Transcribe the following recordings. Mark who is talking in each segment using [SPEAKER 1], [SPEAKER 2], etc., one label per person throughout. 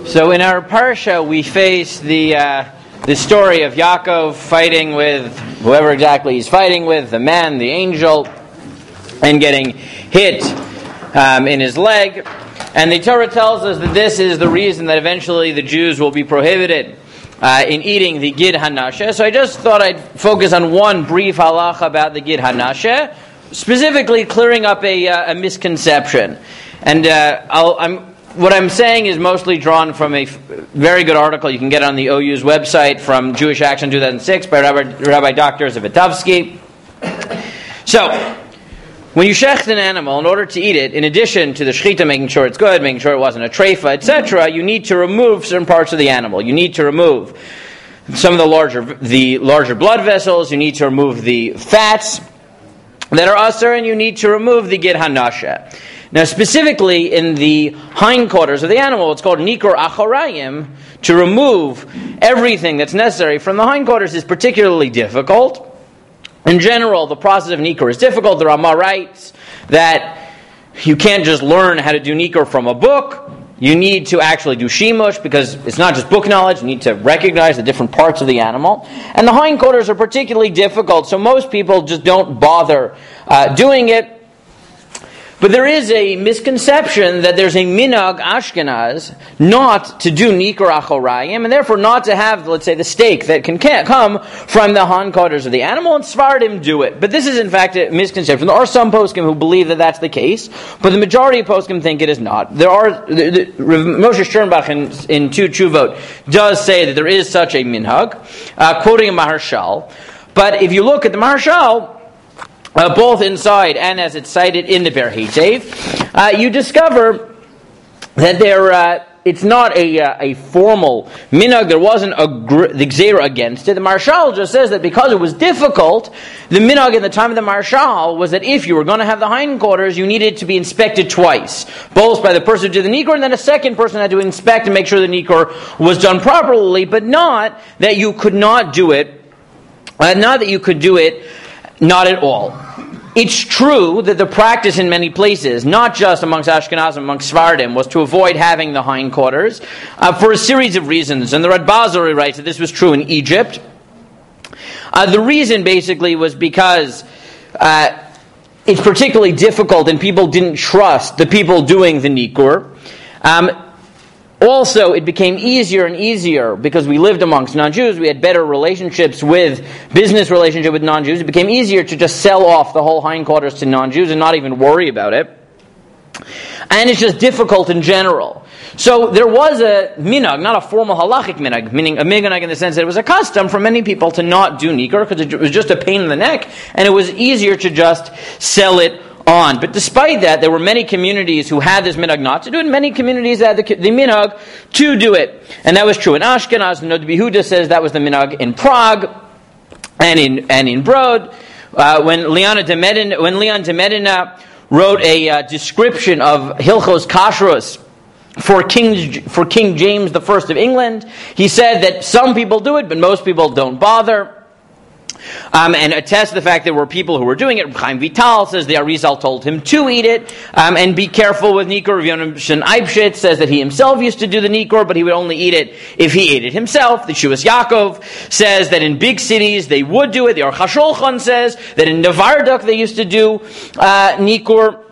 [SPEAKER 1] So in our parsha, we face the story of Yaakov fighting with whoever exactly he's fighting with, the man, the angel, and getting hit in his leg. And the Torah tells us that this is the reason that eventually the Jews will be prohibited in eating the Gid Hanasheh. So I just thought I'd focus on one brief halacha about the Gid Hanasheh, specifically clearing up a misconception. And what I'm saying is mostly drawn from a very good article you can get on the OU's website from Jewish Action 2006 by Rabbi Dr. Zvitovsky. So, when you shecht an animal, in order to eat it, in addition to the shechita, making sure it's good, making sure it wasn't a treifa, etc., you need to remove certain parts of the animal. You need to remove some of the larger blood vessels. You need to remove the fats that are asur, and you need to remove the Gid Hanasheh. Now, specifically in the hindquarters of the animal, it's called Nikur Achorayim. To remove everything that's necessary from the hindquarters is particularly difficult. In general, the process of Nikur is difficult. The Rama writes that you can't just learn how to do Nikur from a book. You need to actually do shimush, because it's not just book knowledge. You need to recognize the different parts of the animal. And the hindquarters are particularly difficult, so most people just don't bother doing it. But there is a misconception that there's a minhag Ashkenaz not to do Nikur Achorayim, and therefore not to have, let's say, the steak that can come from the hindquarters of the animal, and Sfardim do it. But this is in fact a misconception. There are some poskim who believe that that's the case, but the majority of poskim think it is not. There are Moshe Sternbach in Tu Tshuvot does say that there is such a minhag, quoting a Maharshal. But if you look at the Maharshal, both inside and as it's cited in the Ber Hitev, you discover that it's not a formal minhag. There wasn't the gzeira against it. The Maharshal just says that because it was difficult, the minhag in the time of the Maharshal was that if you were going to have the hindquarters, you needed to be inspected twice, both by the person who did the Nikur, and then a second person had to inspect and make sure the Nikur was done properly, but not that you could not do it, not at all. It's true that the practice in many places, not just amongst Ashkenazim, amongst Sfardim, was to avoid having the hindquarters for a series of reasons. And the Radbazari writes that this was true in Egypt. The reason basically was because it's particularly difficult and people didn't trust the people doing the Nikur. Also, it became easier and easier because we lived amongst non-Jews. We had better business relationship with non-Jews. It became easier to just sell off the whole hindquarters to non-Jews and not even worry about it. And it's just difficult in general. So there was a minhag, not a formal halachic minhag, meaning a minhag in the sense that it was a custom for many people to not do Nikur because it was just a pain in the neck, and it was easier to just sell it on. But despite that, there were many communities who had this minhag not to do it, and many communities that had the minhag to do it. And that was true in Ashkenaz. Noda B'Yehuda says that was the minhag in Prague and in Brod. When Leon de Medina wrote a description of Hilchos Kashrus for King James I of England, he said that some people do it, but most people don't bother. And attests to the fact there were people who were doing it. Chaim Vital says the Arizal told him to eat it, and be careful with Nikur. Rav Yonah ben Eibshitz says that he himself used to do the Nikur, but he would only eat it if he ate it himself. The Shuvas Yaakov says that in big cities they would do it. The Aruch HaShulchan says that in Nevarduk they used to do Nikur.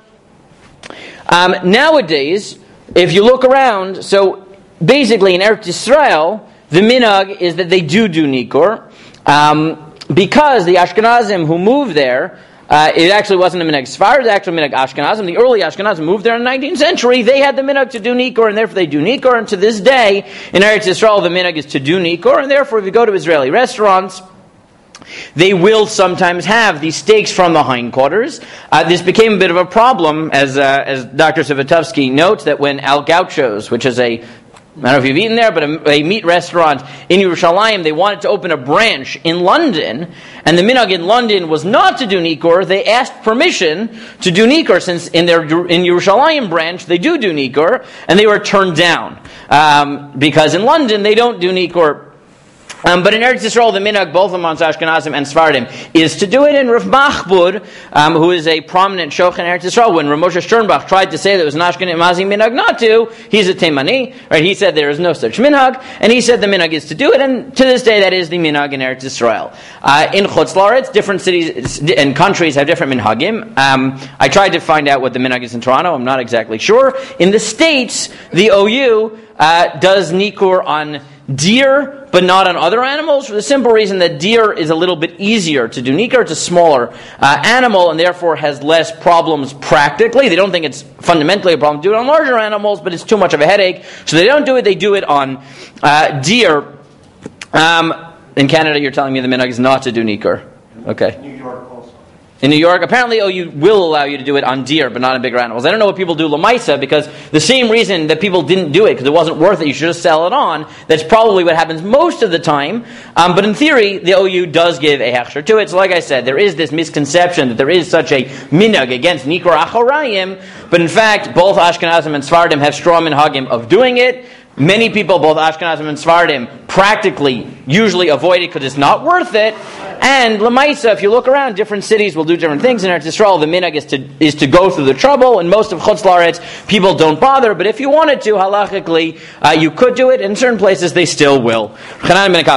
[SPEAKER 1] Nowadays, if you look around, so basically in Eretz Yisrael, the minhag is that they do Nikur. Because the Ashkenazim who moved there, it actually wasn't a minhag Sfar, it was actually a minhag Ashkenazim. The early Ashkenazim moved there in the 19th century. They had the minhag to do Nikur, and therefore they do Nikur. And to this day, in Eretz Yisrael, the minhag is to do Nikur. And therefore, if you go to Israeli restaurants, they will sometimes have these steaks from the hindquarters. This became a bit of a problem, as Dr. Zvitovsky notes, that when Al Gaucho's, which is I don't know if you've eaten there, but a meat restaurant in Yerushalayim, they wanted to open a branch in London, and the minhag in London was not to do Nikur. They asked permission to do Nikur, since in Yerushalayim branch they do Nikur, and they were turned down because in London they don't do Nikur. But in Eretz Yisrael, the minhag, both amongst Ashkenazim and Sfardim, is to do it. And Rav Machbud, who is a prominent shochan in Eretz Yisrael, when Rav Moshe Sternbach tried to say that it was an Ashkenazi minhag not to, he's a Teimani, right? He said there is no such minhag, and he said the minhag is to do it, and to this day that is the minhag in Eretz Yisrael. In Chutz La'aretz, different cities and countries have different minhagim. I tried to find out what the minhag is in Toronto. I'm not exactly sure. In the States, the OU does nikur on deer, but not on other animals, for the simple reason that deer is a little bit easier to do nikur. It's a smaller animal, and therefore has less problems practically. They don't think it's fundamentally a problem to do it on larger animals, but it's too much of a headache, so they don't do it. They do it on deer. In Canada, you're telling me the minhag is not to do nikur. Okay.
[SPEAKER 2] New York also.
[SPEAKER 1] In New York, apparently OU will allow you to do it on deer, but not on bigger animals. I don't know what people do lamaisa, because the same reason that people didn't do it, because it wasn't worth it, you should just sell it on, that's probably what happens most of the time. But in theory, the OU does give a hechsher to it. So like I said, there is this misconception that there is such a minhag against nikur achorayim, but in fact, both Ashkenazim and Sfardim have strong minhagim of doing it. Many people, both Ashkenazim and Sfardim, practically usually avoid it because it's not worth it. And Lamaisa, if you look around, different cities will do different things. In Eretz Yisrael, the minhag is to go through the trouble, and most of Chutz La'aretz, people don't bother. But if you wanted to, halachically, you could do it. In certain places, they still will.